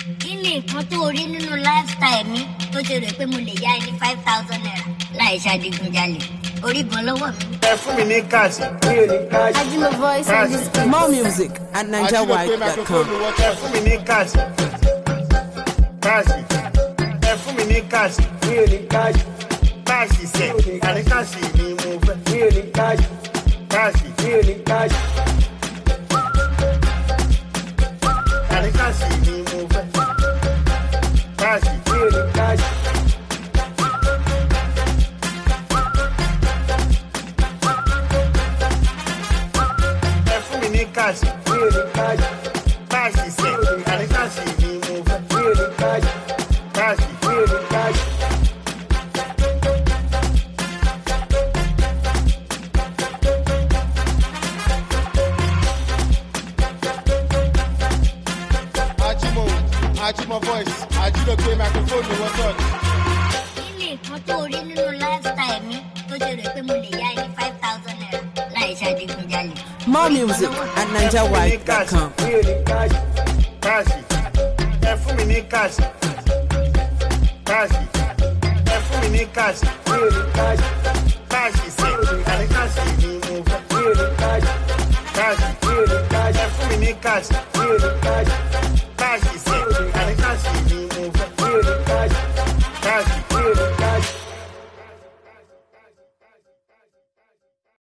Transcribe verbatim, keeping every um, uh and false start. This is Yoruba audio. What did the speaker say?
Kí ni nǹkan tó rí nínú lifestyle mi tó ṣe rò pé mo lè yá ẹni five thousand naira láì ṣàdìgúnjalè? Orí gan lọ́wọ́ mi. Ẹ fún mi ní káàsì. Mi ò ní káàsì. Ajimo voice on this beat. More music at niger white dot com. Ẹ fún mi ní káàsì. Káàsì. Ẹ fún mi ní káàsì. Mi ò ní káàsì. Káàsì sẹ̀. Àní káàsì ni mo fẹ́. Mi ò ní káàsì. Káàsì. Mi ò ní káàsì. Àní káàsì ni mo fẹ́. Káàsì. Mi ò ní káàsì. Káàsì, mi ò ní káàsì. Káàsì sẹ̀, àní káàsì ni mo fẹ́. Mi ò ní káàsì. Káàsì, mi ò ní káàsì. Ajimo, Ajimo voice, Ajimo pé microphone ni wọ́n tọ́. Kí ni nǹkan tó rí nínú lifestyle mi tó ṣe rò pé mo lè yá ẹni five thousand naira láì ṣàdìgúnjalè? More music at niger white dot com. Mi ò ní káàsì. Káàsì. Ẹ fún mi ní káàsì. Káàsì. Ẹ fún mi ní káàsì. Mi ò ní káàsì. Káàsì sẹ̀, àní káàsì ni mo fẹ́. Mi ò ní káàsì. Káàsì. Mi ò ní káàsì. Ẹ fún mi ní káàsì. Mi ò ní káàsì.